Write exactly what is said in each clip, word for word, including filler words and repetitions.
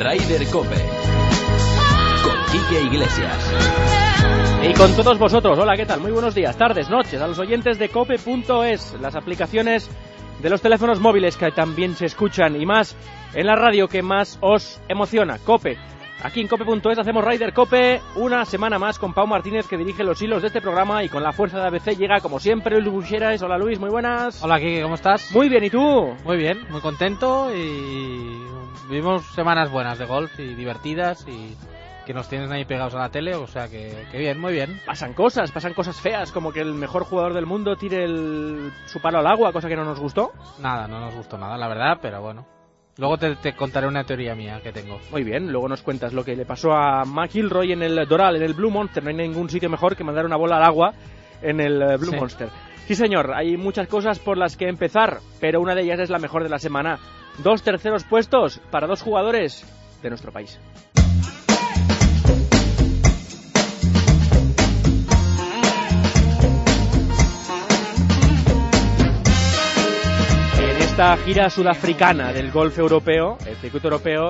Ryder Cope con Quique Iglesias. Y con todos vosotros, hola, ¿qué tal? Muy buenos días, tardes, noches, a los oyentes de cope punto es, las aplicaciones de los teléfonos móviles que también se escuchan y más en la radio que más os emociona, Cope. Aquí en cope punto es hacemos Ryder Cope una semana más con Pau Martínez, que dirige los hilos de este programa, y con la fuerza de A B C llega como siempre Luis Buxeras. Hola Luis, muy buenas. Hola Kike, ¿cómo estás? Muy bien, ¿y tú? Muy bien, muy contento, y vivimos semanas buenas de golf y divertidas y que nos tienen ahí pegados a la tele, o sea que, que bien, muy bien. Pasan cosas, pasan cosas feas, como que el mejor jugador del mundo tire el, su palo al agua, cosa que no nos gustó. Nada, no nos gustó nada, la verdad, pero bueno. Luego te, te contaré una teoría mía que tengo. Muy bien, luego nos cuentas lo que le pasó a McIlroy en el Doral, en el Blue Monster. No hay ningún sitio mejor que mandar una bola al agua en el Blue sí. Monster. Sí, señor, hay muchas cosas por las que empezar, pero una de ellas es la mejor de la semana. Dos terceros puestos para dos jugadores de nuestro país. Esta gira sudafricana del golf europeo, el circuito europeo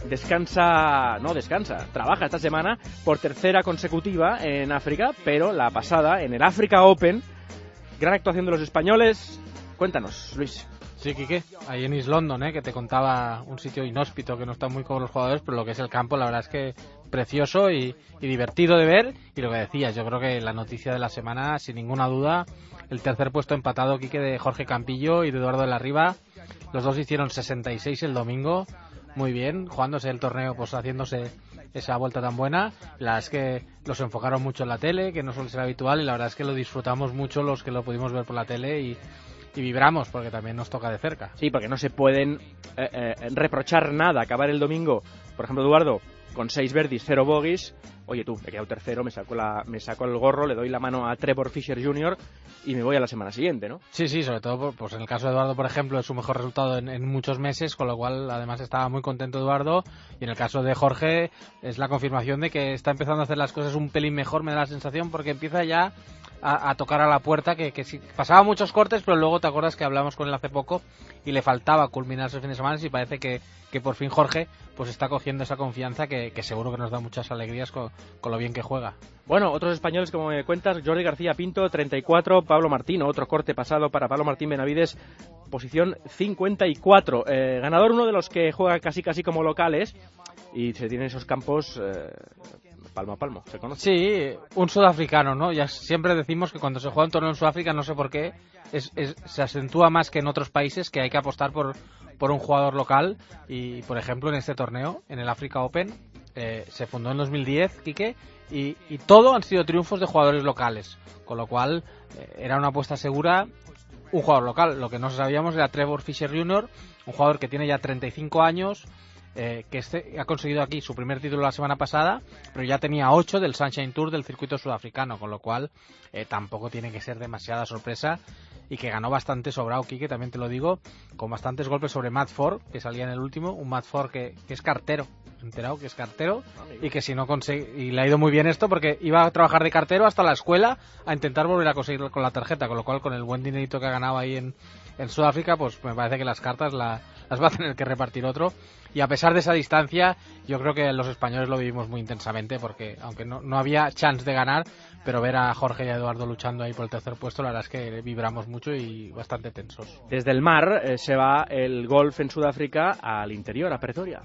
descansa, no descansa, trabaja esta semana por tercera consecutiva en África, pero la pasada en el Africa Open, gran actuación de los españoles. Cuéntanos, Luis. Sí, Quique, ahí en East London, ¿eh? Que te contaba un sitio inhóspito que no está muy con los jugadores, pero lo que es el campo, la verdad es que precioso y, y divertido de ver. Y lo que decías, yo creo que la noticia de la semana, sin ninguna duda, el tercer puesto empatado, Quique, de Jorge Campillo y de Eduardo de la Riva. Los dos hicieron sesenta y seis el domingo, muy bien, jugándose el torneo, pues haciéndose esa vuelta tan buena. La verdad es que los enfocaron mucho en la tele, que no suele ser habitual, y la verdad es que lo disfrutamos mucho los que lo pudimos ver por la tele y, y vibramos, porque también nos toca de cerca. Sí, porque no se pueden eh, eh, reprochar nada, acabar el domingo, por ejemplo, Eduardo, con seis birdies, cero bogies. Oye tú, he quedado tercero, me saco, la, me saco el gorro, le doy la mano a Trevor Fisher junior y me voy a la semana siguiente, ¿no? Sí, sí, sobre todo pues en el caso de Eduardo, por ejemplo, es su mejor resultado en, en muchos meses, con lo cual además estaba muy contento Eduardo, y en el caso de Jorge es la confirmación de que está empezando a hacer las cosas un pelín mejor, me da la sensación, porque empieza ya a, a tocar a la puerta, que, que sí, pasaba muchos cortes, pero luego te acuerdas que hablamos con él hace poco y le faltaba culminar esos fines de semana, y parece que, que por fin Jorge pues está cogiendo esa confianza que, que seguro que nos da muchas alegrías con, con lo bien que juega. Bueno, otros españoles, como me cuentas, Jordi García Pinto, treinta y cuatro, Pablo Martín, otro corte pasado para Pablo Martín Benavides, posición cincuenta y cuatro. Eh, ganador, uno de los que juega casi casi como locales, y se tienen esos campos eh, palmo a palmo, ¿se conoce? Sí, un sudafricano, ¿no? Ya siempre decimos que cuando se juega un torneo en Sudáfrica, no sé por qué, es, es, se acentúa más que en otros países, que hay que apostar por, por un jugador local, y por ejemplo en este torneo, en el Africa Open, eh, se fundó en dos mil diez, Quique, y, y todo han sido triunfos de jugadores locales, con lo cual eh, era una apuesta segura un jugador local. Lo que no sabíamos era Trevor Fisher junior, un jugador que tiene ya treinta y cinco años, eh, que este, ha conseguido aquí su primer título la semana pasada, pero ya tenía ocho del Sunshine Tour del circuito sudafricano, con lo cual eh, tampoco tiene que ser demasiada sorpresa, y que ganó bastante sobrado, Quique, también te lo digo, con bastantes golpes sobre Matt Ford, que salía en el último, un Matt Ford que, que es cartero, enterado que es cartero, y que si no consigue, y le ha ido muy bien esto, porque iba a trabajar de cartero hasta la escuela a intentar volver a conseguir con la tarjeta, con lo cual con el buen dinerito que ha ganado ahí en, en Sudáfrica, pues me parece que las cartas la, las va a tener que repartir otro. Y a pesar de esa distancia, yo creo que los españoles lo vivimos muy intensamente, porque aunque no, no había chance de ganar, pero ver a Jorge y a Eduardo luchando ahí por el tercer puesto, la verdad es que vibramos mucho y bastante tensos. Desde el mar eh, se va el golf en Sudáfrica al interior, a Pretoria.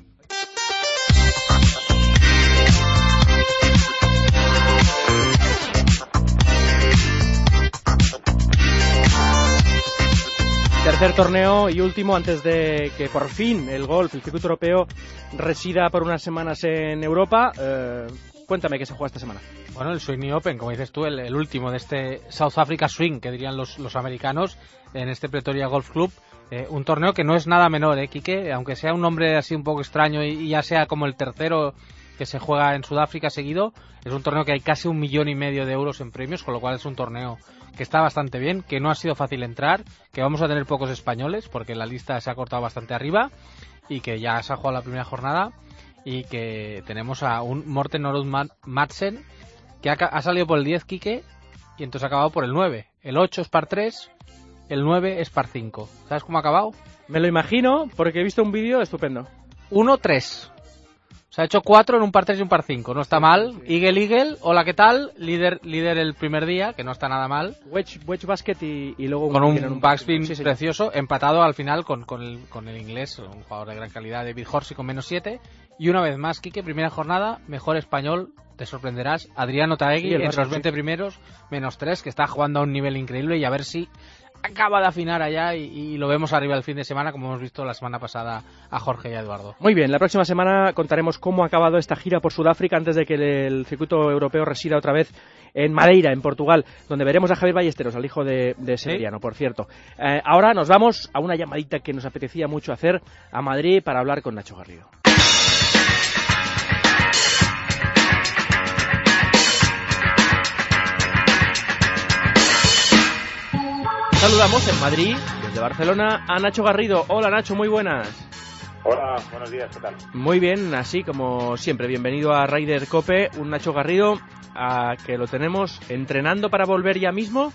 Tercer torneo y último antes de que por fin el golf, el circuito europeo, resida por unas semanas en Europa. Eh, cuéntame qué se juega esta semana. Bueno, el Swing Open, como dices tú, el, el último de este South Africa Swing, que dirían los, los americanos, en este Pretoria Golf Club. Eh, un torneo que no es nada menor, ¿eh, Quique? Aunque sea un nombre así un poco extraño y, y ya sea como el tercero que se juega en Sudáfrica seguido, es un torneo que hay casi un millón y medio de euros en premios, con lo cual es un torneo que está bastante bien, que no ha sido fácil entrar, que vamos a tener pocos españoles, porque la lista se ha cortado bastante arriba, y que ya se ha jugado la primera jornada, y que tenemos a un Morten Norud Madsen, que ha, ha salido por el diez, Quique, y entonces ha acabado por el nueve. El ocho es par tres, el nueve es par cinco. ¿Sabes cómo ha acabado? Me lo imagino, porque he visto un vídeo estupendo. uno tres. O sea, ha hecho cuatro en un par tres y un par cinco. No está mal. Sí. Eagle Eagle, hola, ¿qué tal? Líder líder el primer día, que no está nada mal. Wedge, wedge basket y, y luego... Con un, un backspin sí, precioso, empatado al final con, con, el, con el inglés, un jugador de gran calidad, David Horsey, con menos siete. Y una vez más, Quique, primera jornada, mejor español, te sorprenderás, Adriano Taegui, sí, entre Barça, los veinte sí. primeros, menos tres, que está jugando a un nivel increíble, y a ver si acaba de afinar allá y, y lo vemos arriba el fin de semana, como hemos visto la semana pasada a Jorge y a Eduardo. Muy bien, la próxima semana contaremos cómo ha acabado esta gira por Sudáfrica antes de que el, el circuito europeo resida otra vez en Madeira, en Portugal, donde veremos a Javier Ballesteros, al hijo de, de Severiano, ¿sí? Por cierto. Eh, ahora nos vamos a una llamadita que nos apetecía mucho hacer a Madrid para hablar con Nacho Garrido. Saludamos en Madrid, desde Barcelona, a Nacho Garrido. Hola Nacho, muy buenas. Hola, buenos días, ¿qué tal? Muy bien, así como siempre, bienvenido a Raider Cope, un Nacho Garrido a que lo tenemos entrenando para volver ya mismo.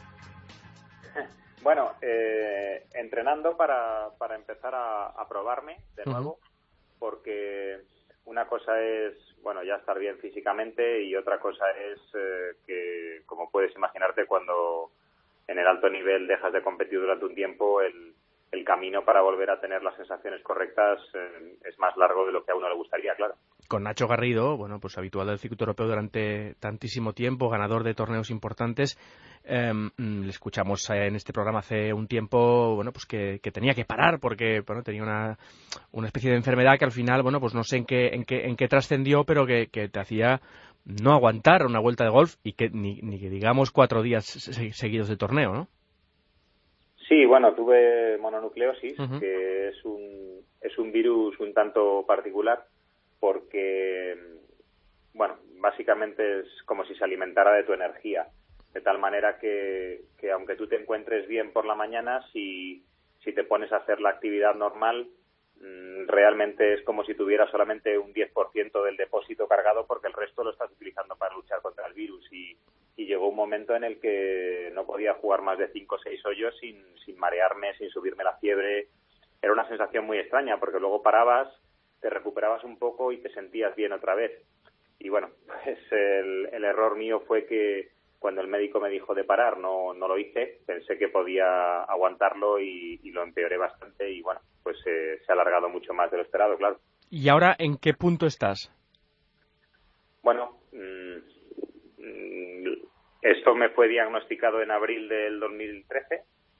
Bueno, eh, entrenando para, para empezar a, a probarme de nuevo, uh-huh. Porque una cosa es, bueno, ya estar bien físicamente y otra cosa es eh, que, como puedes imaginarte, cuando en el alto nivel dejas de competir durante un tiempo, el, el camino para volver a tener las sensaciones correctas eh, es más largo de lo que a uno le gustaría, claro. Con Nacho Garrido, bueno, pues habitual del circuito europeo durante tantísimo tiempo, ganador de torneos importantes, eh, le escuchamos en este programa hace un tiempo, bueno, pues que, que tenía que parar porque, bueno, tenía una, una especie de enfermedad que al final, bueno, pues no sé en qué, en qué, en qué trascendió, pero que, que te hacía no aguantar una vuelta de golf y que ni, ni que digamos cuatro días seguidos de torneo, ¿no? Sí, bueno, tuve mononucleosis, uh-huh. que es un, es un virus un tanto particular porque, bueno, básicamente es como si se alimentara de tu energía, de tal manera que, que aunque tú te encuentres bien por la mañana, si, si te pones a hacer la actividad normal, realmente es como si tuvieras solamente un diez por ciento del depósito cargado porque el resto lo estás utilizando para luchar contra el virus y, y llegó un momento en el que no podía jugar más de cinco o seis hoyos sin, sin marearme, sin subirme la fiebre. Era una sensación muy extraña porque luego parabas, te recuperabas un poco y te sentías bien otra vez. Y bueno, pues el, el error mío fue que cuando el médico me dijo de parar no, no lo hice, pensé que podía aguantarlo y, y lo empeoré bastante y bueno, pues eh, se ha alargado mucho más de lo esperado, claro. ¿Y ahora en qué punto estás? Bueno, mmm, esto me fue diagnosticado en abril del dos mil trece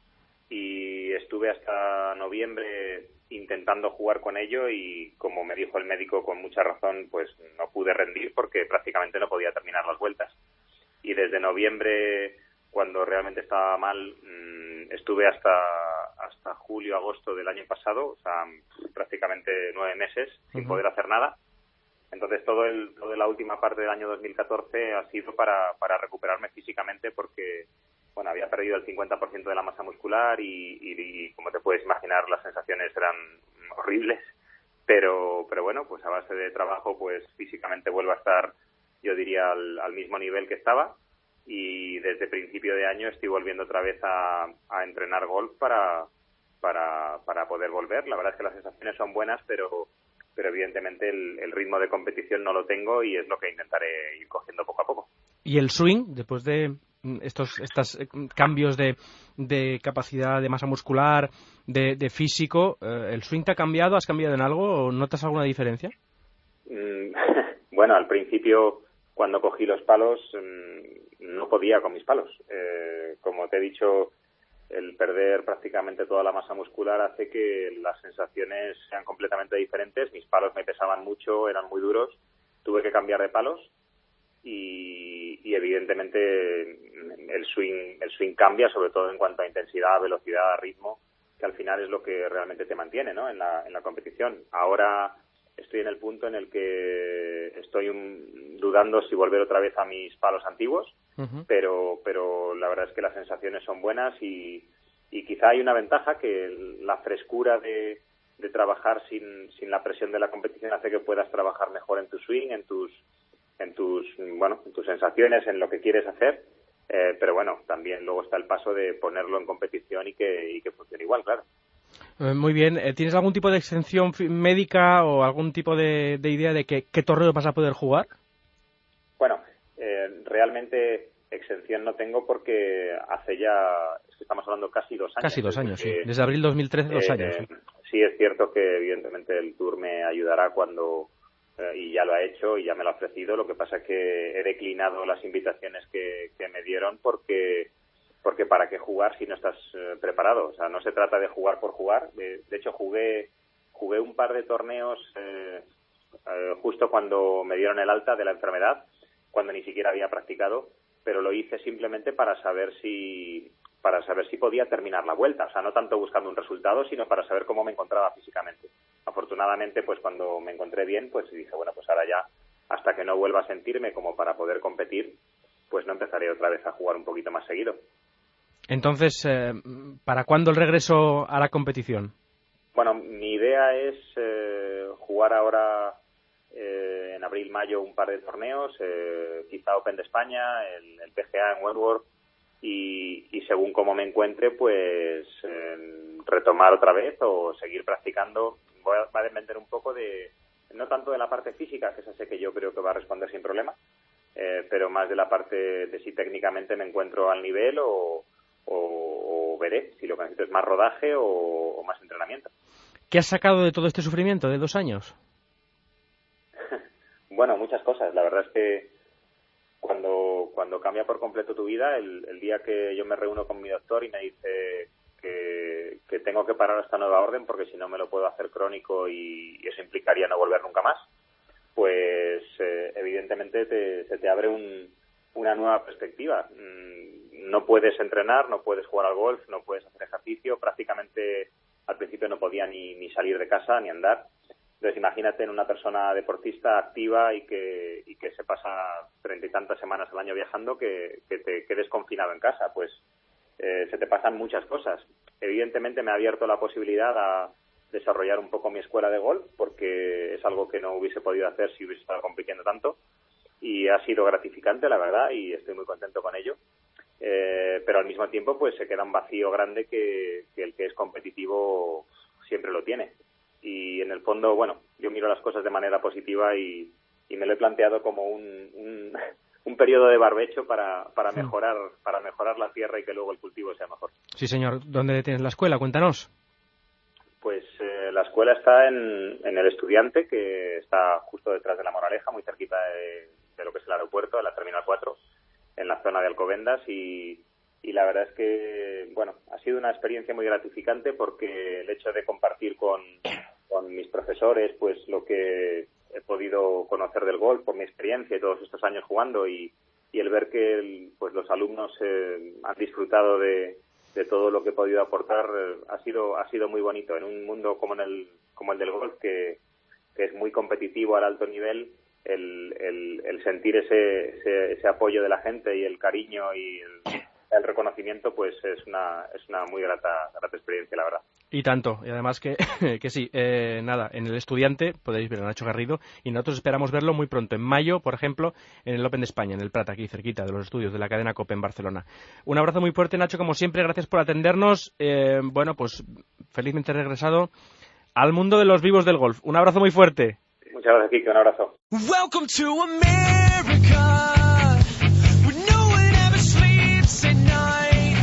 y estuve hasta noviembre intentando jugar con ello y como me dijo el médico con mucha razón, pues no pude rendir porque prácticamente no podía terminar las vueltas. Y desde noviembre, cuando realmente estaba mal, mmm, estuve hasta hasta julio, agosto del año pasado, o sea, prácticamente nueve meses sin uh-huh. poder hacer nada. Entonces, todo el toda la última parte del año dos mil catorce ha sido para, para recuperarme físicamente porque, bueno, había perdido el cincuenta por ciento de la masa muscular y, y, y, como te puedes imaginar, las sensaciones eran horribles. Pero, pero bueno, pues a base de trabajo, pues físicamente vuelvo a estar, yo diría, al, al mismo nivel que estaba y desde principio de año estoy volviendo otra vez a, a entrenar golf para, para, para poder volver. La verdad es que las sensaciones son buenas, pero, pero evidentemente el, el ritmo de competición no lo tengo y es lo que intentaré ir cogiendo poco a poco. ¿Y el swing, después de estos, estos cambios de, de capacidad de masa muscular, de, de físico, el swing te ha cambiado? ¿Has cambiado en algo o notas alguna diferencia? Mm, bueno, al principio, cuando cogí los palos, no podía con mis palos. Eh, como te he dicho, el perder prácticamente toda la masa muscular hace que las sensaciones sean completamente diferentes. Mis palos me pesaban mucho, eran muy duros. Tuve que cambiar de palos y, y evidentemente el swing, el swing cambia, sobre todo en cuanto a intensidad, velocidad, ritmo, que al final es lo que realmente te mantiene, ¿no?, en la, en la competición. Ahora estoy en el punto en el que estoy un, dudando si volver otra vez a mis palos antiguos, uh-huh. pero pero la verdad es que las sensaciones son buenas y, y quizá hay una ventaja que la frescura de, de trabajar sin, sin la presión de la competición hace que puedas trabajar mejor en tu swing, en tus en tus bueno en tus sensaciones, en lo que quieres hacer, eh, pero bueno, también luego está el paso de ponerlo en competición y que, y que funcione igual, claro. Eh, muy bien. Eh, ¿Tienes algún tipo de exención médica o algún tipo de, de idea de que, qué torneo vas a poder jugar? Bueno, eh, realmente exención no tengo porque hace ya, es que estamos hablando casi dos años. Casi dos años, que, sí. Desde abril dos mil trece, dos eh, años. Sí. Sí, es cierto que evidentemente el Tour me ayudará cuando, eh, y ya lo ha hecho y ya me lo ha ofrecido. Lo que pasa es que he declinado las invitaciones que, que me dieron porque porque para qué jugar si no estás eh, preparado. O sea, no se trata de jugar por jugar. De, de hecho, jugué jugué un par de torneos eh, eh, justo cuando me dieron el alta de la enfermedad, cuando ni siquiera había practicado, pero lo hice simplemente para saber si para saber si podía terminar la vuelta. O sea, no tanto buscando un resultado, sino para saber cómo me encontraba físicamente. Afortunadamente, pues cuando me encontré bien, pues dije, bueno, pues ahora ya, hasta que no vuelva a sentirme como para poder competir, pues no empezaré otra vez a jugar un poquito más seguido. Entonces, eh, ¿para cuándo el regreso a la competición? Bueno, mi idea es eh, jugar ahora eh, en abril-mayo un par de torneos, eh, quizá Open de España, el, el P G A en Wentworth, y, y según cómo me encuentre, pues eh, retomar otra vez o seguir practicando. Voy a, va a depender un poco de, no tanto de la parte física, que esa sé que yo creo que va a responder sin problema, eh, pero más de la parte de si técnicamente me encuentro al nivel o O, o veré si lo que necesito es más rodaje o, o más entrenamiento. ¿Qué has sacado de todo este sufrimiento de dos años? Bueno, muchas cosas. La verdad es que cuando cuando cambia por completo tu vida, el, el día que yo me reúno con mi doctor y me dice que, que tengo que parar esta nueva orden porque si no me lo puedo hacer crónico y, y eso implicaría no volver nunca más, pues eh, evidentemente te, se te abre un, una nueva perspectiva. No puedes entrenar, no puedes jugar al golf, no puedes hacer ejercicio. Prácticamente al principio no podía ni, ni salir de casa ni andar. Entonces imagínate en una persona deportista activa y que y que se pasa treinta y tantas semanas al año viajando que, que te quedes confinado en casa. Pues eh, se te pasan muchas cosas. Evidentemente me ha abierto la posibilidad a desarrollar un poco mi escuela de golf porque es algo que no hubiese podido hacer si hubiese estado compitiendo tanto y ha sido gratificante, la verdad, y estoy muy contento con ello. Eh, pero al mismo tiempo pues se queda un vacío grande que, que el que es competitivo siempre lo tiene y en el fondo, bueno, yo miro las cosas de manera positiva y, y me lo he planteado como un, un, un periodo de barbecho para, para mejorar para mejorar la tierra y que luego el cultivo sea mejor. Sí, señor. ¿Dónde tienes la escuela? Cuéntanos. Pues eh, la escuela está en, en el Estudiante, que está justo detrás de la Moraleja, muy cerquita de, de lo que es el aeropuerto, de la Terminal cuatro, en la zona de Alcobendas y, y la verdad es que, bueno, ha sido una experiencia muy gratificante porque el hecho de compartir con, con mis profesores, pues lo que he podido conocer del golf por mi experiencia y todos estos años jugando y, y el ver que el, pues los alumnos eh, han disfrutado de, de todo lo que he podido aportar eh, ha sido ha sido muy bonito en un mundo como en el como el del golf que, que es muy competitivo al alto nivel. El, el, el sentir ese, ese ese apoyo de la gente y el cariño y el, el reconocimiento, pues es una es una muy grata grata experiencia, la verdad. Y tanto, y además que, que sí, eh, nada, en el Estudiante podéis ver a Nacho Garrido y nosotros esperamos verlo muy pronto, en mayo, por ejemplo, en el Open de España, en el Prat, aquí cerquita de los estudios de la cadena COPE en Barcelona. Un abrazo muy fuerte, Nacho, como siempre, gracias por atendernos. Eh, bueno, pues felizmente regresado al mundo de los vivos del golf. Un abrazo muy fuerte. Muchas gracias, Kike, un abrazo. Welcome to America, where no one ever sleeps at night.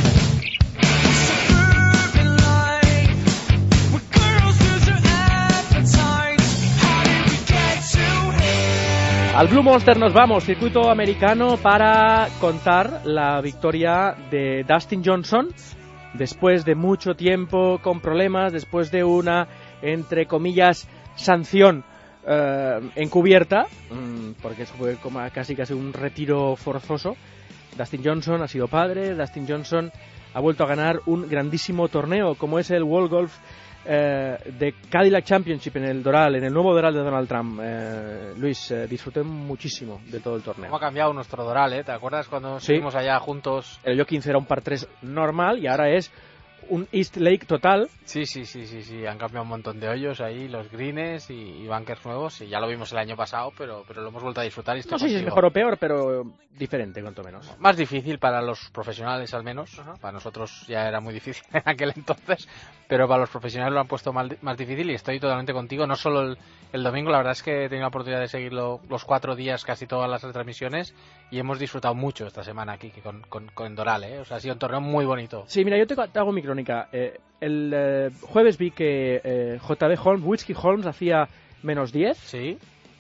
Suburban life, where girls lose their appetites. How did we get to here? Al Blue Monster nos vamos, circuito americano, para contar la victoria de Dustin Johnson después de mucho tiempo con problemas, después de una, entre comillas, sanción Uh, encubierta, um, porque eso fue como casi casi un retiro forzoso. Dustin Johnson ha sido padre, Dustin Johnson ha vuelto a ganar un grandísimo torneo como es el World Golf uh, de Cadillac Championship en el Doral, en el nuevo Doral de Donald Trump. Uh, Luis, uh, disfruté muchísimo de todo el torneo. ¿Cómo ha cambiado nuestro Doral, eh? ¿Te acuerdas cuando Sí. estuvimos allá juntos? El hoyo quince era un par tres normal y ahora es un East Lake total. Sí, sí, sí, sí, sí, han cambiado un montón de hoyos ahí, los greens y, y bunkers nuevos, y ya lo vimos el año pasado, pero, pero lo hemos vuelto a disfrutar. Y estoy No sé si es contigo. mejor o peor, pero diferente, cuanto menos. Más difícil para los profesionales al menos. Ajá. Para nosotros ya era muy difícil en aquel entonces, pero para los profesionales lo han puesto mal- más difícil, y estoy totalmente contigo. No solo el, el domingo, la verdad es que he tenido la oportunidad de seguirlo los cuatro días, casi todas las retransmisiones, y hemos disfrutado mucho esta semana aquí con, con, con Doral, ¿eh? O sea, ha sido un torneo muy bonito. Sí, mira, yo te, te hago mi crónica. Eh, el eh, jueves vi que eh, J B Holmes, Whiskey Holmes, hacía menos diez. Sí.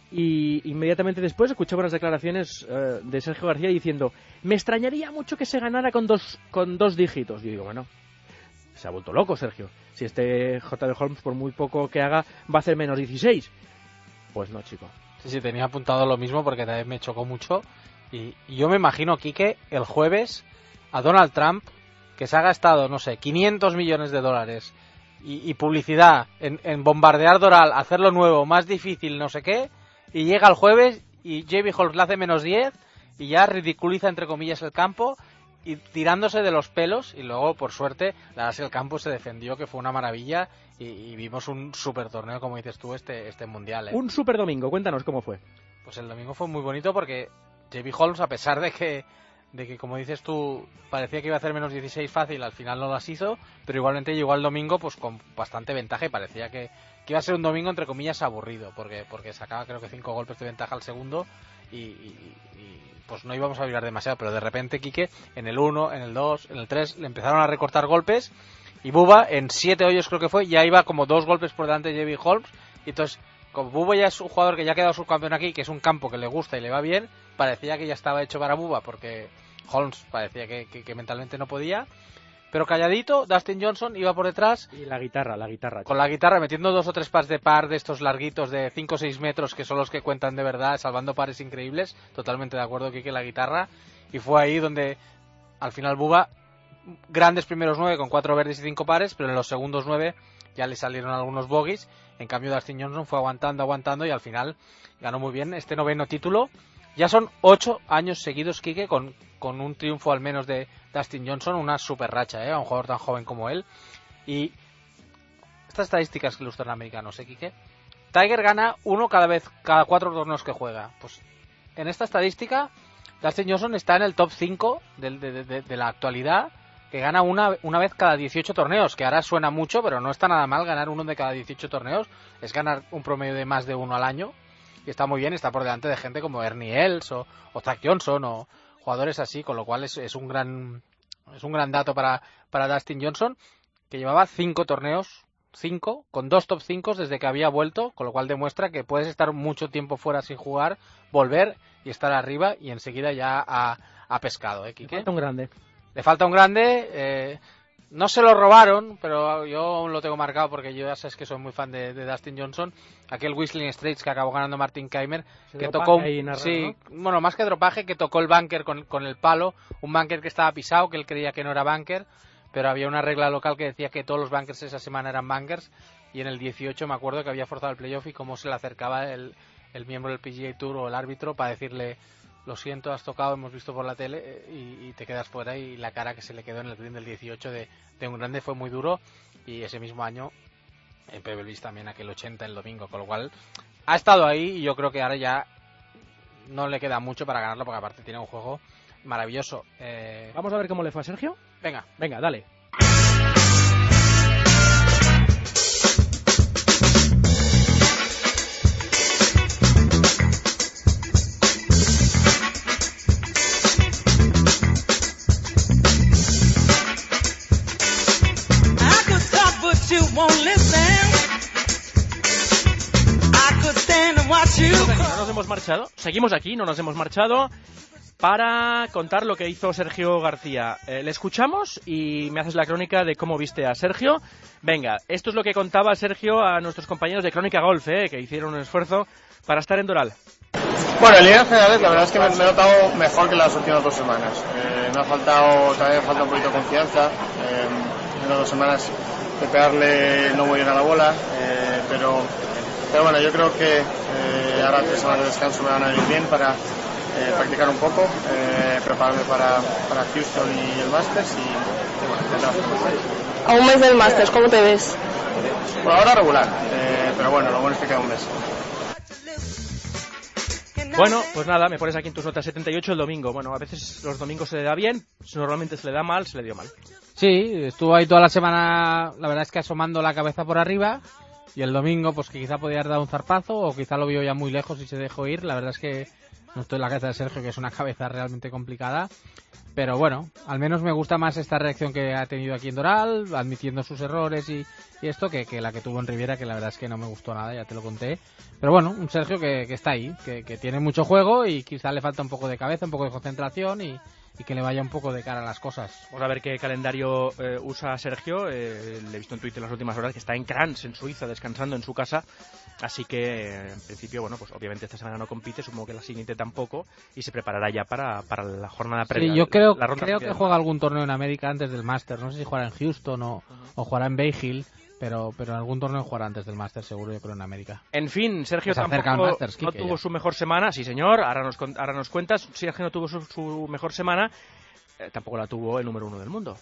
Y inmediatamente después escuchaba unas declaraciones eh, de Sergio García diciendo: me extrañaría mucho que se ganara con dos, con dos dígitos. Y yo digo, bueno, se ha vuelto loco Sergio. Si este J B Holmes, por muy poco que haga, va a hacer menos dieciséis. Pues no, chico. Sí, sí, tenía apuntado lo mismo porque también me chocó mucho. Y, y yo me imagino, Quique, el jueves a Donald Trump, que se ha gastado, no sé, quinientos millones de dólares y, y publicidad en, en bombardear Doral, hacerlo nuevo, más difícil, no sé qué, y llega el jueves y J B Holmes le hace menos diez y ya ridiculiza, entre comillas, el campo y tirándose de los pelos, y luego, por suerte, la verdad es que el campo se defendió, que fue una maravilla, y, y vimos un super torneo, como dices tú, este, este mundial, ¿eh? Un super domingo, cuéntanos cómo fue. Pues el domingo fue muy bonito porque J B Holmes, a pesar de que, de que, como dices tú, parecía que iba a hacer menos dieciséis fácil, al final no las hizo, pero igualmente llegó al domingo pues con bastante ventaja, y parecía que, que iba a ser un domingo, entre comillas, aburrido, porque, porque sacaba creo que cinco golpes de ventaja al segundo, y, y, y pues no íbamos a vibrar demasiado, pero de repente, Quique, en el uno, en el dos, en el tres, le empezaron a recortar golpes, y Bubba, en siete hoyos creo que fue, ya iba como dos golpes por delante de J B Holmes, y entonces, como Bubba ya es un jugador que ya ha quedado subcampeón aquí, que es un campo que le gusta y le va bien, parecía que ya estaba hecho para Bubba, porque Holmes parecía que, que, que mentalmente no podía, pero calladito, Dustin Johnson iba por detrás, Y la guitarra, la guitarra. con la guitarra, metiendo dos o tres pares de par de estos larguitos de cinco o seis metros, que son los que cuentan de verdad, salvando pares increíbles. Totalmente de acuerdo, Kike, la guitarra. Y fue ahí donde, al final, Bubba, grandes primeros nueve con cuatro verdes y cinco pares, pero en los segundos nueve ya le salieron algunos bogies. En cambio, Dustin Johnson fue aguantando, aguantando, y al final ganó muy bien este noveno título. Ya son ocho años seguidos, Kike, con, con un triunfo al menos de Dustin Johnson, una super racha, ¿eh? A un jugador tan joven como él. Y estas estadísticas que ilustran americanos, ¿eh, Kike? Tiger gana uno cada vez, cada cuatro torneos que juega. Pues en esta estadística, Dustin Johnson está en el top cinco de, de, de, de la actualidad, que gana una, una vez cada dieciocho torneos, que ahora suena mucho, pero no está nada mal ganar uno de cada dieciocho torneos. Es ganar un promedio de más de uno al año. Y está muy bien, está por delante de gente como Ernie Els o, o Zach Johnson o jugadores así, con lo cual es, es un gran es un gran dato para, para Dustin Johnson, que llevaba cinco torneos, cinco, con dos top cinco desde que había vuelto, con lo cual demuestra que puedes estar mucho tiempo fuera sin jugar, volver y estar arriba, y enseguida ya ha, ha pescado, ¿eh, Quique? Le falta un grande. Le falta un grande, eh, no se lo robaron, pero yo aún lo tengo marcado porque yo ya sabes que soy muy fan de, de Dustin Johnson. Aquel Whistling Straits que acabó ganando Martin Kaymer, Ese que dropaje tocó, ahí narrado, sí, bueno, más que dropaje, que tocó el bunker con, con el palo, un bunker que estaba pisado, que él creía que no era bunker, pero había una regla local que decía que todos los bunkers esa semana eran bunkers, y en el dieciocho me acuerdo que había forzado el playoff, y cómo se le acercaba el, el miembro del P G A Tour o el árbitro para decirle: lo siento, has tocado, hemos visto por la tele, y, y te quedas fuera. Y la cara que se le quedó en el green del dieciocho de, de un grande fue muy duro. Y ese mismo año en Pebble Beach también, aquel ochenta el domingo, con lo cual ha estado ahí, y yo creo que ahora ya no le queda mucho para ganarlo, porque aparte tiene un juego maravilloso. Eh... Vamos a ver cómo le fue a Sergio. Venga. Venga, dale. No nos hemos marchado, seguimos aquí, no nos hemos marchado para contar lo que hizo Sergio García. Eh, le escuchamos y me haces la crónica de cómo viste a Sergio. Venga, esto es lo que contaba Sergio a nuestros compañeros de Crónica Golf, eh, que hicieron un esfuerzo para estar en Doral. Bueno, en líneas generales, la verdad es que me, me he notado mejor que las últimas dos semanas. Eh, me ha faltado, también me falta un poquito de confianza. Eh, en las dos semanas de pegarle no muy bien a la bola, eh, pero, pero bueno, yo creo que eh, ahora tres semanas de descanso me van a ir bien para, eh, practicar un poco, eh, prepararme para, para Houston y el Masters y, y bueno, intentar hacer cosas. A un mes del Masters, ¿cómo te ves? Por ahora regular, eh, pero bueno, lo bueno es que queda un mes. Bueno, pues nada, me pones aquí en tus notas setenta y ocho el domingo. Bueno, a veces los domingos se le da bien, normalmente se le da mal, se le dio mal. Sí, estuvo ahí toda la semana, la verdad es que asomando la cabeza por arriba, y el domingo pues que quizá podía haber dado un zarpazo, o quizá lo vio ya muy lejos y se dejó ir. La verdad es que no estoy en la cabeza de Sergio, que es una cabeza realmente complicada. Pero bueno, al menos me gusta más esta reacción que ha tenido aquí en Doral, admitiendo sus errores y, y esto, que, que la que tuvo en Riviera, que la verdad es que no me gustó nada, ya te lo conté. Pero bueno, un Sergio que, que está ahí, que, que tiene mucho juego y quizá le falta un poco de cabeza, un poco de concentración y, y que le vaya un poco de cara a las cosas. Vamos a ver qué calendario eh, usa Sergio. Eh, le he visto en Twitter en las últimas horas que está en Crans, en Suiza, descansando en su casa. Así que, eh, en principio, bueno, pues obviamente esta semana no compite, supongo que la siguiente tampoco, y se preparará ya para, para la jornada previa. Sí, yo creo, la ronda creo final. que juega algún torneo en América antes del Master. No sé si jugará en Houston o, uh-huh. o jugará en Bay Hill, pero, pero algún torneo jugará antes del Master, seguro, yo creo, en América. En fin, Sergio Se tampoco Masters, no Quique, tuvo ya. su mejor semana. Sí, señor, ahora nos, ahora nos cuentas. Sergio no tuvo su, su mejor semana. Eh, tampoco la tuvo el número uno del mundo.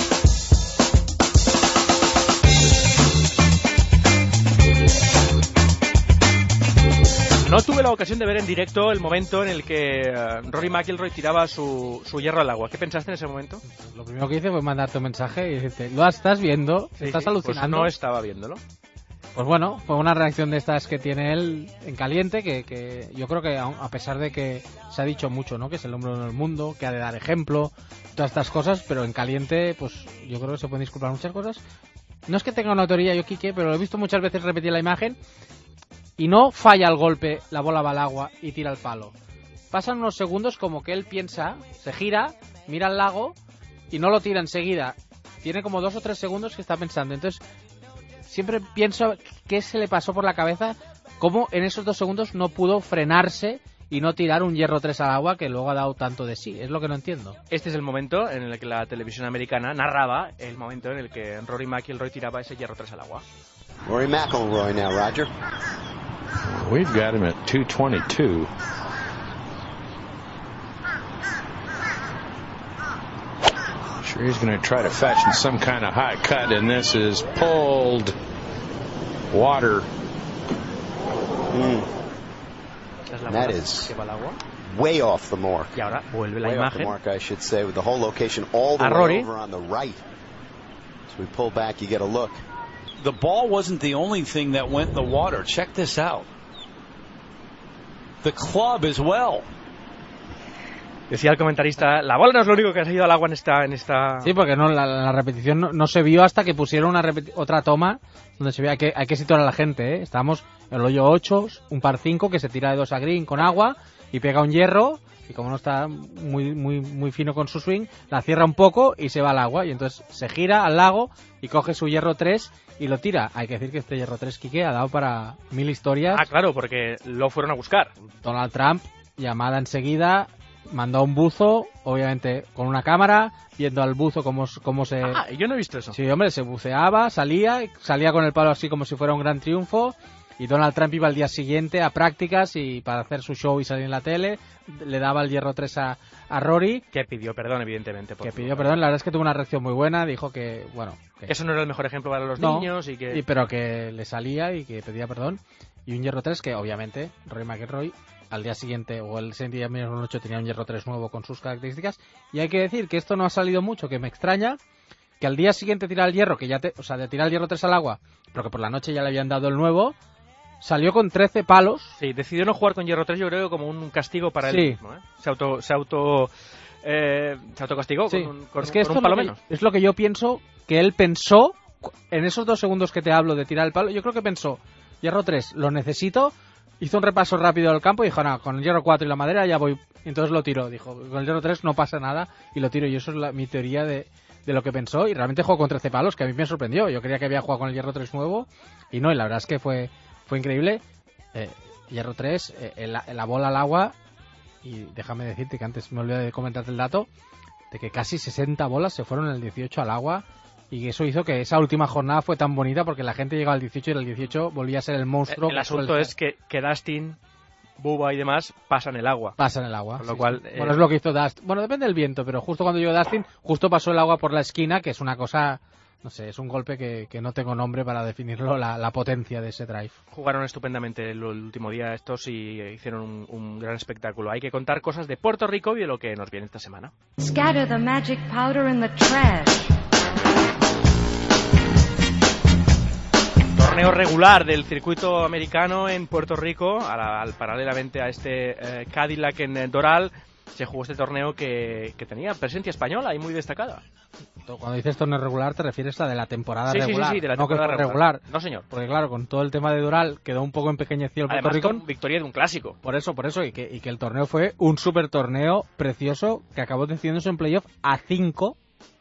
No tuve la ocasión de ver en directo el momento en el que uh, Rory McIlroy tiraba su, su hierro al agua. ¿Qué pensaste en ese momento? Lo primero que hice fue mandarte un mensaje y decirte, ¿lo estás viendo? Sí, ¿Estás sí, alucinando? Pues no estaba viéndolo. Pues bueno, fue una reacción de estas que tiene él en caliente, que, que yo creo que a pesar de que se ha dicho mucho, ¿no? Que es el número uno del mundo, que ha de dar ejemplo, todas estas cosas, pero en caliente, pues yo creo que se pueden disculpar muchas cosas. No es que tenga una autoría yo, Quique, pero lo he visto muchas veces repetir la imagen y no falla el golpe, la bola va al agua y tira el palo. Pasan unos segundos como que él piensa, se gira, mira al lago y no lo tira enseguida. Tiene como dos o tres segundos que está pensando. Entonces, siempre pienso qué se le pasó por la cabeza, cómo en esos dos segundos no pudo frenarse y no tirar un hierro tres al agua que luego ha dado tanto de sí. Es lo que no entiendo. Este es el momento en el que la televisión americana narraba el momento en el que Rory McIlroy tiraba ese hierro tres al agua. Rory McIlroy now, Roger. We've got him at two twenty-two. Sure, he's going to try to fashion some kind of high cut, and this is pulled water. Mm. Esa es la That bola is que va al agua. way off the mark. Y ahora vuelve la Way off the imagen. mark, I should say, with the whole location all the A way Rory. over on the right. So we pull back, you get a look. The ball wasn't the only thing that went in the water. Check this out. The club as well. Decía el comentarista, la bola no es lo único que ha salido al agua en esta... En esta... Sí, porque no la, la repetición no, no se vio hasta que pusieron una repeti- otra toma donde se veía que hay que situar a la gente, ¿eh? Estábamos en el hoyo ocho, un par cinco que se tira de dos a green con agua y pega un hierro y como no está muy muy muy fino con su swing, la cierra un poco y se va al agua y entonces se gira al lago y coge su hierro tres y lo tira. Hay que decir que este hierro tres, Quique, ha dado para mil historias. Ah, claro, porque lo fueron a buscar. Donald Trump, llamada enseguida, mandó a un buzo, obviamente con una cámara, viendo al buzo cómo, cómo se... Ah, yo no he visto eso. Sí, hombre, se buceaba, salía, salía con el palo así como si fuera un gran triunfo, y Donald Trump iba al día siguiente a prácticas y para hacer su show y salir en la tele, le daba el hierro tres a, a Rory. Que pidió perdón, evidentemente. Por que su- pidió perdón, la verdad es que tuvo una reacción muy buena, dijo que, bueno... Que, Eso no era el mejor ejemplo para los no, niños y que... y, pero que le salía y que pedía perdón. Y un hierro tres que, obviamente, Rory McIlroy al día siguiente o el siguiente día menos ocho tenía un hierro tres nuevo con sus características. Y hay que decir que esto no ha salido mucho, que me extraña que al día siguiente tirar el hierro, que ya te, o sea, de tirar el hierro tres al agua, pero que por la noche ya le habían dado el nuevo, salió con trece palos. Sí, decidió no jugar con hierro tres, yo creo, como un castigo para él Sí. mismo, ¿eh? Se auto... Se auto eh, se autocastigó Sí. con un, con, es que con esto un palo es lo que- menos. es lo que yo pienso que él pensó en esos dos segundos que te hablo de tirar el palo. Yo creo que pensó, hierro tres, lo necesito. Hizo un repaso rápido del campo y dijo, no, con el hierro cuatro y la madera ya voy. Y entonces lo tiró. Dijo, con el hierro tres no pasa nada y lo tiro. Y eso es la, mi teoría de, de lo que pensó. Y realmente jugó con trece palos, que a mí me sorprendió. Yo creía que había jugado con el hierro tres nuevo y no. Y la verdad es que fue, fue increíble. Eh, hierro tres, eh, la, la bola al agua. Y déjame decirte que antes me olvidé de comentarte el dato de que casi sesenta bolas se fueron en el dieciocho al agua. Y eso hizo que esa última jornada fue tan bonita porque la gente llegaba al dieciocho y el dieciocho volvía a ser el monstruo. El que asunto suele es ser. que, que Dustin Bubba y demás pasan el agua. Pasan el agua. Con lo sí, cual, sí. eh, Bueno, es lo que hizo Dustin. Bueno, depende del viento, pero justo cuando llegó Dustin, justo pasó el agua por la esquina, que es una cosa, no sé, es un golpe que, que no tengo nombre para definirlo, la, la potencia de ese drive. Jugaron estupendamente el, el último día estos y hicieron un, un gran espectáculo. Hay que contar cosas de Puerto Rico y de lo que nos viene esta semana. Scatter the magic powder in the trash. Torneo regular del circuito americano en Puerto Rico, a la- al, paralelamente a este eh, Cadillac en eh, Doral, se jugó este torneo que, que tenía presencia española y muy destacada. Cuando dices torneo regular te refieres a de la temporada Sí, sí, sí, regular, sí, de la no que temporada fue regular. regular. No, señor. Porque claro, con todo el tema de Doral quedó un poco empequeñecido el Puerto Además, Rico. con victoria de un clásico. Por eso, por eso, y que, y que el torneo fue un super torneo precioso que acabó decidiéndose en playoff a cinco,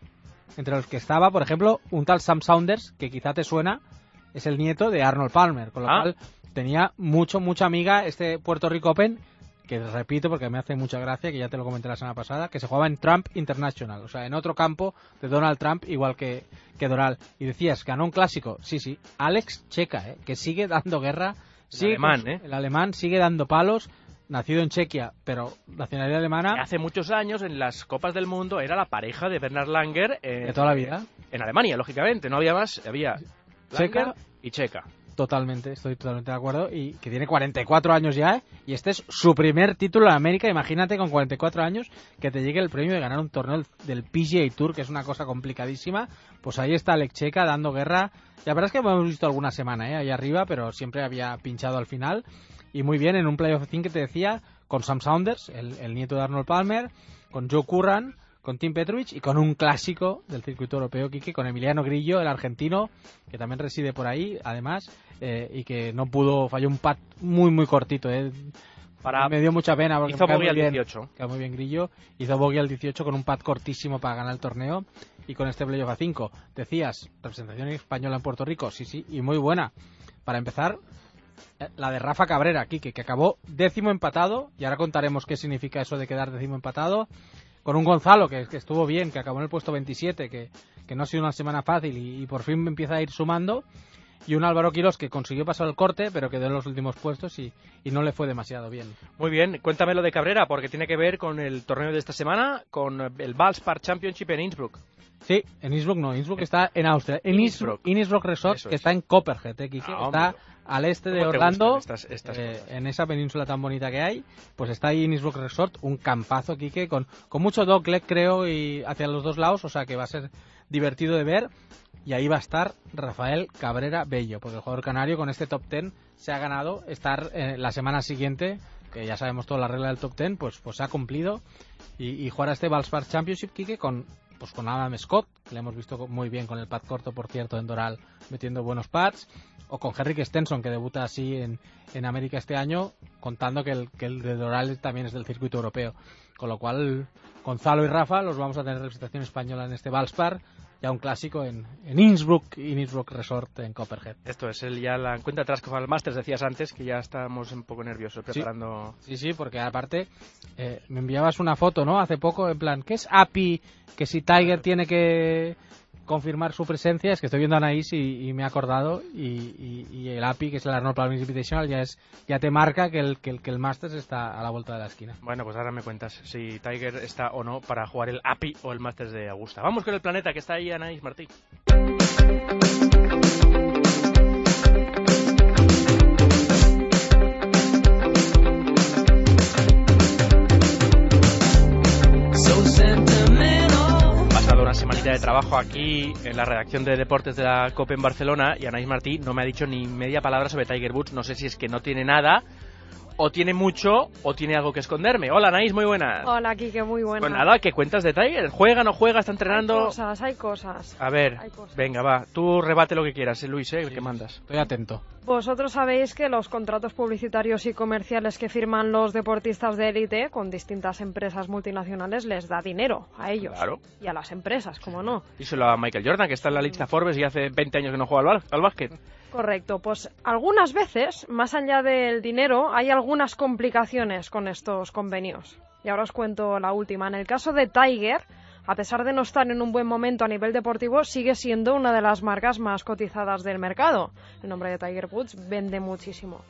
entre los que estaba, por ejemplo, un tal Sam Saunders, que quizá te suena, es el nieto de Arnold Palmer, con lo Ah. cual tenía mucho, mucha amiga este Puerto Rico Open, que repito porque me hace mucha gracia, que ya te lo comenté la semana pasada, que se jugaba en Trump International, o sea, en otro campo de Donald Trump, igual que, que Doral. Y decías, ganó un clásico, sí, sí, Alex Checa, ¿eh? Que sigue dando guerra, sigue alemán, con su- ¿eh? el alemán sigue dando palos, nacido en Chequia, pero nacionalidad alemana. Hace muchos años en las Copas del Mundo era la pareja de Bernard Langer. eh, De toda la vida. En Alemania, lógicamente, no había más, había Checa. Langer y Checa. Totalmente, estoy totalmente de acuerdo. Y que tiene cuarenta y cuatro años ya, ¿eh? Y este es su primer título en América. Imagínate con cuarenta y cuatro años que te llegue el premio de ganar un torneo del P G A Tour, que es una cosa complicadísima. Pues ahí está Alex Checa dando guerra. La verdad es que lo hemos visto alguna semana, ¿eh? Ahí arriba, pero siempre había pinchado al final. Y muy bien, en un playoff cinco que te decía, con Sam Saunders, el, el nieto de Arnold Palmer, con Joe Curran, con Tim Petrovich y con un clásico del circuito europeo, Quique, con Emiliano Grillo, el argentino, que también reside por ahí, además, eh, y que no pudo, falló un pat muy, muy cortito. Eh. Para- Me dio mucha pena. Porque Hizo me cae bogey muy al bien, dieciocho. cae muy bien Grillo. Hizo bogey al dieciocho con un pat cortísimo para ganar el torneo. Y con este playoff a cinco. Decías, representación española en Puerto Rico, sí, sí, y muy buena. Para empezar, eh, la de Rafa Cabrera, Quique, que acabó décimo empatado, y ahora contaremos qué significa eso de quedar décimo empatado, con un Gonzalo que, que estuvo bien, que acabó en el puesto veintisiete, que, que no ha sido una semana fácil y, y por fin empieza a ir sumando, y un Álvaro Quirós que consiguió pasar el corte, pero quedó en los últimos puestos y, y no le fue demasiado bien. Muy bien, cuéntame lo de Cabrera, porque tiene que ver con el torneo de esta semana, con el Valspar Championship en Innsbruck. Sí, en Innsbruck no, Innsbruck está en Austria, en Innsbruck, Innsbruck Resort, Eso que es. está en Copperhead, ¿eh, Quique? Ah, está hombre. al este de ¿Cómo te Orlando, gustan estas- estas eh, cosas? en esa península tan bonita que hay, pues está ahí Innsbruck Resort, un campazo, Quique, con, con mucho dogleg, creo, y hacia los dos lados, o sea que va a ser divertido de ver. Y ahí va a estar Rafael Cabrera Bello, porque el jugador canario con este top ten se ha ganado estar eh, la semana siguiente, que ya sabemos toda la regla del top ten, pues, pues se ha cumplido, y, y jugar a este Valspar Championship, Quique, con, pues con Adam Scott, que le hemos visto muy bien con el pad corto, por cierto, en Doral, metiendo buenos pads, o con Henrik Stenson, que debuta así en, en América este año, contando que el, que el de Doral también es del circuito europeo. Con lo cual, Gonzalo y Rafa los vamos a tener representación española en este Valspar, ya un clásico en, en Innsbruck, Innsbruck Resort en Copperhead. Esto es el, ya la cuenta atrás con el Masters, decías antes, que ya estamos un poco nerviosos preparando... Sí, sí, porque aparte eh, me enviabas una foto, ¿no? Hace poco, en plan, ¿qué es A P I? Que si Tiger tiene que confirmar su presencia, es que estoy viendo a Anaís y, y me he acordado, y, y, y el A P I, que es el Arnold Palmer Invitational, ya es ya te marca que el, que el, que el Masters está a la vuelta de la esquina. Bueno, pues ahora me cuentas si Tiger está o no para jugar el A P I o el Masters de Augusta. Vamos con el planeta que está ahí, Anaís Martí. Pasado una semanita de trabajo aquí en la redacción de deportes de la COPE en Barcelona y Anaís Martí no me ha dicho ni media palabra sobre Tiger Woods. No sé si es que no tiene nada, o tiene mucho, o tiene algo que esconderme. Hola Anaís, muy buenas. Hola, Kike, muy buena. Pues nada, ¿qué cuentas de Tiger? ¿Juega, no juega, está Hay entrenando? cosas, hay cosas. A ver, Hay cosas. venga, va. Tú rebate lo que quieras, ¿eh, Luis? ¿eh? ¿Qué mandas? Estoy atento. Vosotros sabéis que los contratos publicitarios y comerciales que firman los deportistas de élite con distintas empresas multinacionales les da dinero a ellos. Claro. Y a las empresas, como no. Díselo a Michael Jordan, que está en la lista Forbes y hace veinte años que no juega al, bal- al básquet. Correcto, pues algunas veces, más allá del dinero, hay algunas complicaciones con estos convenios. Y ahora os cuento la última. En el caso de Tiger, a pesar de no estar en un buen momento a nivel deportivo, sigue siendo una de las marcas más cotizadas del mercado. El nombre de Tiger Woods vende muchísimo.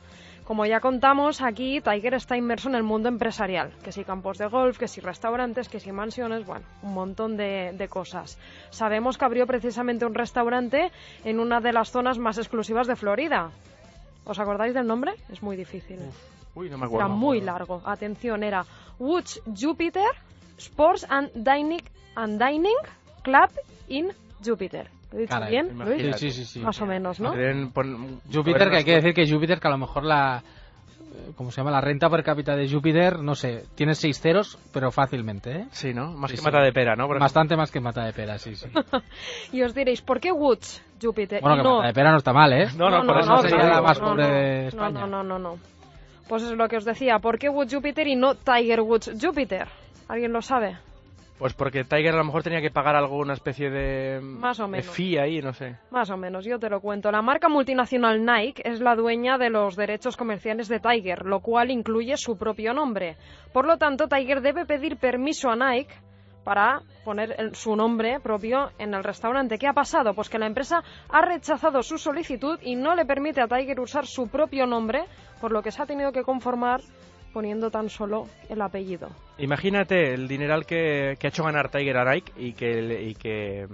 Como ya contamos, aquí Tiger está inmerso en el mundo empresarial, que si campos de golf, que si restaurantes, que si mansiones, bueno, un montón de, de cosas. Sabemos que abrió precisamente un restaurante en una de las zonas más exclusivas de Florida. ¿Os acordáis del nombre? Es muy difícil. Uf, uy, no me acuerdo. Era muy largo. Atención, era Woods Jupiter Sports and Dining, and Dining Club in Jupiter. ¿Lo he dicho Caray, bien, Luis? Sí, sí, sí. Más o menos, ¿no? Júpiter, que hay que decir que Júpiter, que a lo mejor la... ¿Cómo se llama? La renta per cápita de Júpiter, no sé, tiene seis ceros, pero fácilmente, ¿eh? Sí, ¿no? Más Sí, que sí. mata de pera, ¿no? Por Bastante más que mata de pera, sí, sí. Y os diréis, ¿por qué Woods Jupiter? Bueno, Y que no, mata de pera no está mal, ¿eh? No, no, no, por no, eso no, sería claro, la más no, pobre no, de no, España. No, no, no, no. Pues es lo que os decía, ¿por qué Woods Jupiter y no Tiger Woods Jupiter? ¿Alguien lo sabe? Pues porque Tiger a lo mejor tenía que pagar alguna especie de... Más o menos. de fee ahí, no sé. Más o menos, yo te lo cuento. La marca multinacional Nike es la dueña de los derechos comerciales de Tiger, lo cual incluye su propio nombre. Por lo tanto, Tiger debe pedir permiso a Nike para poner el- su nombre propio en el restaurante. ¿Qué ha pasado? Pues que la empresa ha rechazado su solicitud y no le permite a Tiger usar su propio nombre, por lo que se ha tenido que conformar poniendo tan solo el apellido. Imagínate el dineral que, que ha hecho ganar Tiger a Nike y que, le- y que,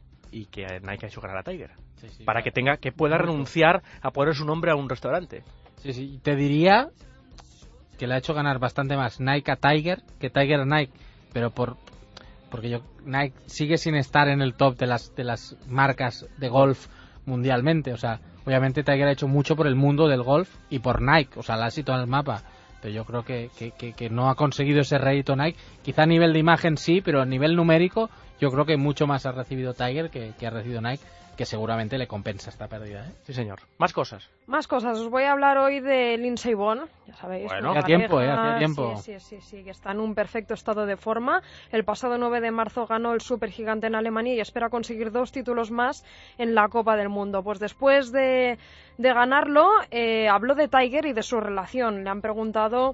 y que Nike ha hecho ganar a Tiger. Sí, sí, para claro. que tenga que pueda renunciar a poner su nombre a un restaurante. Sí, sí. Te diría que le ha hecho ganar bastante más Nike a Tiger que Tiger a Nike, pero por porque yo Nike sigue sin estar en el top de las de las marcas de golf mundialmente. O sea, obviamente Tiger ha hecho mucho por el mundo del golf y por Nike, o sea, la ha situado en el mapa. Pero yo creo que, que, que, que no ha conseguido ese rédito Nike. Quizá a nivel de imagen sí, pero a nivel numérico yo creo que mucho más ha recibido Tiger que, que ha recibido Nike, que seguramente le compensa esta pérdida, ¿eh? Sí, señor. Más cosas. Más cosas. Os voy a hablar hoy de Lindsey Vonn. Ya sabéis. Bueno, mi hacía tiempo, ¿eh? pareja. Hacía tiempo. Sí, sí, sí, sí, que está en un perfecto estado de forma. El pasado nueve de marzo ganó el Supergigante en Alemania y espera conseguir dos títulos más en la Copa del Mundo. Pues después de, de ganarlo, eh, habló de Tiger y de su relación. Le han preguntado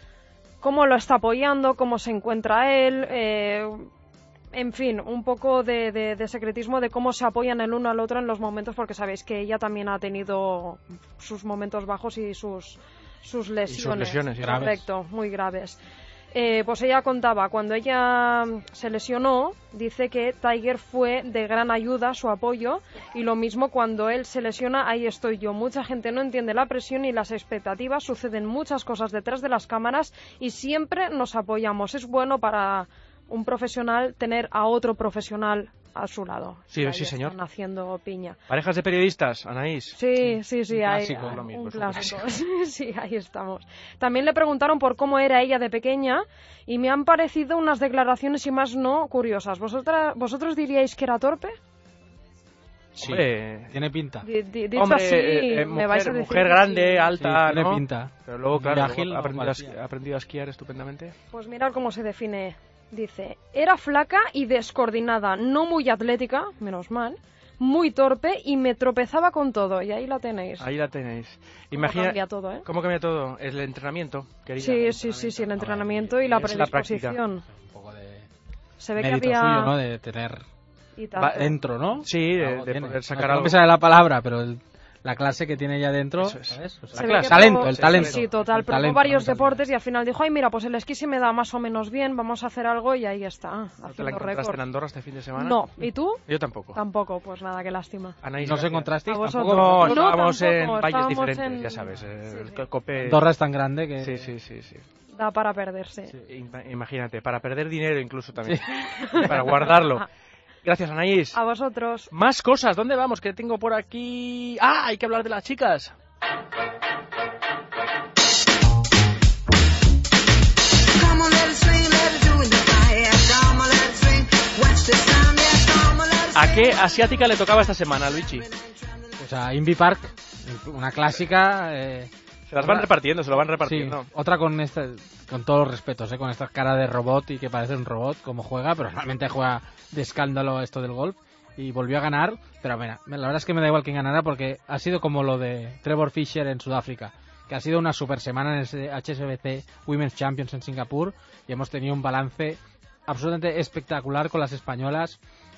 cómo lo está apoyando, cómo se encuentra él, eh, en fin, un poco de, de, de secretismo de cómo se apoyan el uno al otro en los momentos, porque sabéis que ella también ha tenido sus momentos bajos y sus, sus lesiones. lesiones, graves. Correcto, muy graves. Eh, pues ella contaba, cuando ella se lesionó, dice que Tiger fue de gran ayuda, su apoyo, y lo mismo cuando él se lesiona, ahí estoy yo. Mucha gente no entiende la presión y las expectativas, suceden muchas cosas detrás de las cámaras y siempre nos apoyamos. Es bueno para un profesional tener a otro profesional a su lado. Sí, Y ahí sí, señor. están haciendo piña. Parejas de periodistas, Anaís. Sí, sí, sí, Un hay clásico, hay lo mismo, un es un clásico. Sí, ahí estamos. También le preguntaron por cómo era ella de pequeña y me han parecido unas declaraciones y más no curiosas. ¿Vosotras, ¿Vosotros diríais que era torpe? Sí, Hombre, tiene pinta. Di- di- Dicho Hombre, así, eh, eh, me mujer, vais a decir mujer que grande, sí. alta, Sí, tiene ¿no? pinta. Pero luego, Muy claro, ágil, luego ha aprendido, no a esqui- cualquiera. ha aprendido a esquiar estupendamente. Pues mirad cómo se define. Dice, era flaca y descoordinada, no muy atlética, menos mal, muy torpe y me tropezaba con todo. Y ahí la tenéis. Ahí la tenéis. Cómo Imagina cambia todo, ¿eh? ¿Cómo cambia todo? El entrenamiento, querida. Sí, sí, sí, sí, el entrenamiento y la es la práctica. predisposición. Un poco de Se ve que mérito había... suyo, ¿no? De tener Y tanto. Va- dentro, ¿no? Sí, de, Algo de tiene. poder No, sacar no algo. me sale la palabra, pero el- la clase que tiene ella dentro, Eso es. ¿sabes? O sea, Se La ve clase. que talento, probó- el talento. Sí, total. El Probó talento, varios no me deportes y al final dijo, ay, mira, pues el esquí se me da más o menos bien, vamos a hacer algo y ahí está, ¿No te la haciendo encontraste récord. en Andorra este fin de semana? No, ¿y tú? Yo tampoco. Tampoco, pues nada, qué lástima. Anaís, ¿No os gracias. encontrasteis A tampoco? vosotros. No, No, estábamos tampoco, en valles estábamos diferentes, en- ya sabes. eh, Sí, el sí. Cope... Andorra es tan grande que... Sí, sí, sí, sí. Da para perderse. Ima- Imagínate, para perder dinero incluso también. Para guardarlo. Gracias, Anaís. A vosotros. Más cosas, ¿dónde vamos? Que tengo por aquí... ¡Ah! Hay que hablar de las chicas. ¿A qué asiática le tocaba esta semana, Luigi? O sea, Invi Park, una clásica... Eh, Se las van otra- repartiendo, se lo van Sí, repartiendo. otra con esta, con todos los respetos, ¿eh? Con esta cara de robot y que parece un robot como juega, pero realmente juega de escándalo esto del golf. Y volvió a ganar, pero mira, la verdad es que me da igual quién ganara porque ha sido como lo de Trevor Fisher en Sudáfrica, que ha sido una super semana en ese H S B C Women's Champions en Singapur y hemos tenido un balance absolutamente espectacular con las españolas.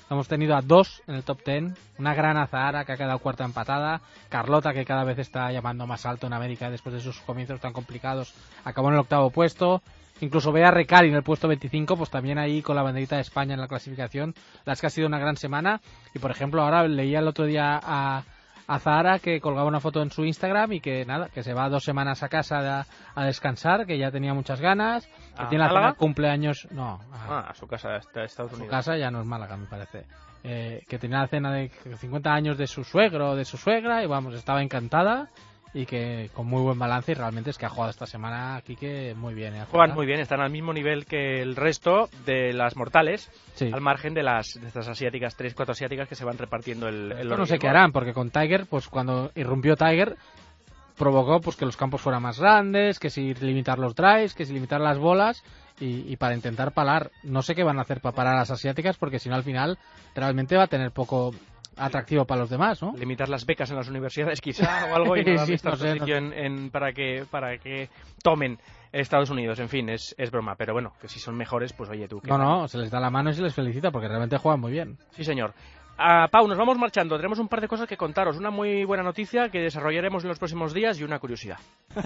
Hemos tenido a dos en el top ten, una gran Azahara que ha quedado cuarta empatada, Carlota que cada vez está llamando más alto en América después de sus comienzos tan complicados, acabó en el octavo puesto, incluso Bea Recari en el puesto veinticinco, pues también ahí con la banderita de España en la clasificación. La es que ha sido una gran semana y por ejemplo ahora leía el otro día a, a Zahara que colgaba una foto en su Instagram y que nada, que se va dos semanas a casa a, a descansar, que ya tenía muchas ganas, que ¿A tiene la Málaga? cena de cumpleaños, no, a, Ah, a su casa está Estados su Unidos. casa ya no es Málaga me parece, eh, que tenía la cena de cincuenta años de su suegro o de su suegra y vamos, estaba encantada y que con muy buen balance y realmente es que ha jugado esta semana aquí que muy bien. ¿eh? Juegan muy bien, están al mismo nivel que el resto de las mortales, Sí. al margen de las de estas asiáticas, tres, cuatro asiáticas que se van repartiendo el, el Esto no sé oro. qué harán, porque con Tiger, pues cuando irrumpió Tiger, provocó pues que los campos fueran más grandes, que si limitar los drives, que si limitar las bolas, y, y para intentar parar, no sé qué van a hacer para parar a las asiáticas, porque si no al final realmente va a tener poco atractivo para los demás, ¿no? Limitar las becas en las universidades quizá o algo y no darle Sí, esta no sé, no posición en, para que para que tomen Estados Unidos. En fin, es, es broma, pero bueno, que si son mejores, pues oye tú. No, no, se les da la mano y se les felicita porque realmente juegan muy bien. Sí, señor. Ah, Pau, nos vamos marchando. Tenemos un par de cosas que contaros. Una muy buena noticia que desarrollaremos en los próximos días y una curiosidad.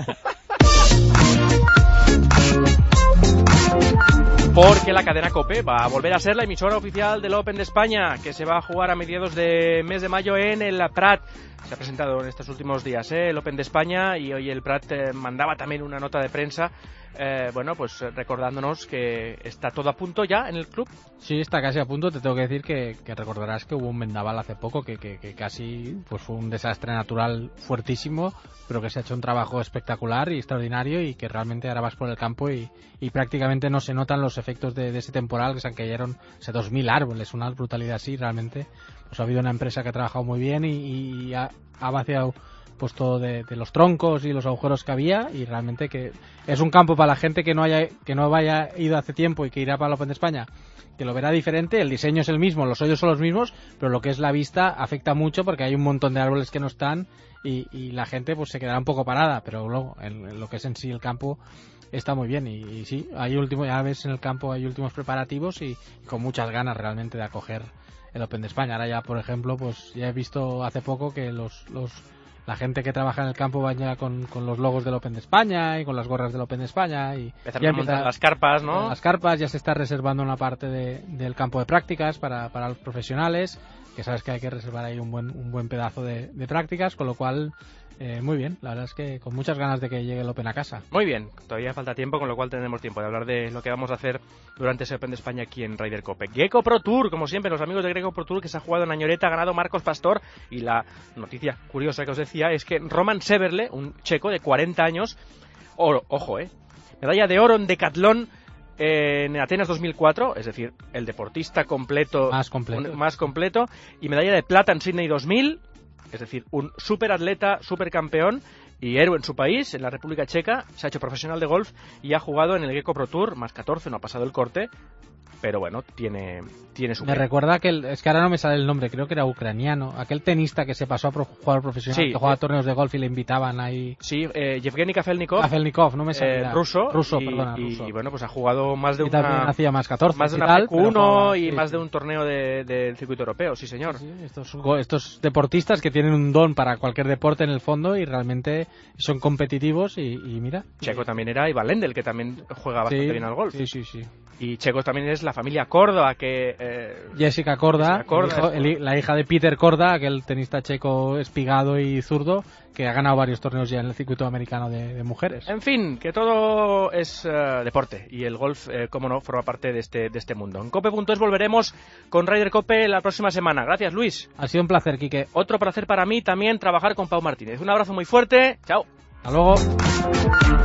Porque la cadena COPE va a volver a ser la emisora oficial del Open de España, que se va a jugar a mediados de mes de mayo en el Prat. Se ha presentado en estos últimos días ¿eh? el Open de España y hoy el Prat eh, mandaba también una nota de prensa, eh, bueno, pues recordándonos que está todo a punto ya en el club. Sí, está casi a punto. Te tengo que decir que, que recordarás que hubo un vendaval hace poco que, que, que casi pues fue un desastre natural fuertísimo, pero que se ha hecho un trabajo espectacular y extraordinario y que realmente ahora vas por el campo y, y prácticamente no se notan los efectos de, de ese temporal, que se cayeron dos mil árboles, una brutalidad así. Realmente pues ha habido una empresa que ha trabajado muy bien y, y ha, ha vaciado pues todo de, de los troncos y los agujeros que había, y realmente que es un campo para la gente que no haya que no vaya ido hace tiempo y que irá para el Open de España, que lo verá diferente. El diseño es el mismo, los hoyos son los mismos, pero lo que es la vista afecta mucho porque hay un montón de árboles que no están y, y la gente pues se quedará un poco parada, pero luego en, en lo que es en sí el campo está muy bien y, y sí, hay último, ya ves en el campo hay últimos preparativos y, y con muchas ganas realmente de acoger el Open de España. Ahora ya, por ejemplo, pues ya he visto hace poco que los, los la gente que trabaja en el campo va ya con, con los logos del Open de España y con las gorras del Open de España y Empezaron ya a montar las carpas, ¿no? Las carpas, ya se está reservando una parte de, del campo de prácticas para, para los profesionales, que sabes que hay que reservar ahí un buen un buen pedazo de, de prácticas, con lo cual eh, muy bien, la verdad es que con muchas ganas de que llegue el Open a casa. Muy bien, todavía falta tiempo, con lo cual tendremos tiempo de hablar de lo que vamos a hacer durante ese Open de España aquí en Ryder Cope. Gecko Pro Tour, como siempre, los amigos de Gecko Pro Tour, que se ha jugado en Añoreta, ha ganado Marcos Pastor, y la noticia curiosa que os decía es que Roman Severle, un checo de cuarenta años, oro, ojo, eh, medalla de oro en decatlón en Atenas dos mil cuatro, es decir, el deportista completo más completo, un, más completo y medalla de plata en Sydney dos mil, es decir, un superatleta, supercampeón y héroe en su país, en la República Checa. Se ha hecho profesional de golf y ha jugado en el Gecko Pro Tour, más catorce, no ha pasado el corte, pero bueno, tiene, tiene su... Me recuerda que, el, es que ahora no me sale el nombre, creo que era ucraniano, aquel tenista que se pasó a pro, jugador profesional, sí, que jugaba eh, torneos de golf y le invitaban ahí... Sí, eh, Yevgeny Kafelnikov. Kafelnikov, no me sale. Eh, ruso. Ruso, y, perdona, y, ruso. Y bueno, pues ha jugado más de y una... también hacía más catorce, más de una tal, P Q uno jugaba, y sí, más sí. de un torneo del de, de circuito europeo, sí señor. Sí, sí, estos, estos deportistas que tienen un don para cualquier deporte en el fondo y realmente son competitivos y, y mira... Checo también era Ivan Lendl, que también juega bastante sí, bien al golf. Sí, sí, sí. Y Checo también es la familia Córdoba, que... Eh, Jessica Korda, Jessica Korda el hijo, el, la hija de Peter Korda, aquel tenista checo espigado y zurdo, que ha ganado varios torneos ya en el circuito americano de, de mujeres. En fin, que todo es uh, deporte y el golf, eh, como no, forma parte de este, de este mundo. En cope punto es volveremos con Ryder Cope la próxima semana. Gracias, Luis. Ha sido un placer, Quique. Otro placer para mí también trabajar con Pau Martínez. Un abrazo muy fuerte. Chao. Hasta luego.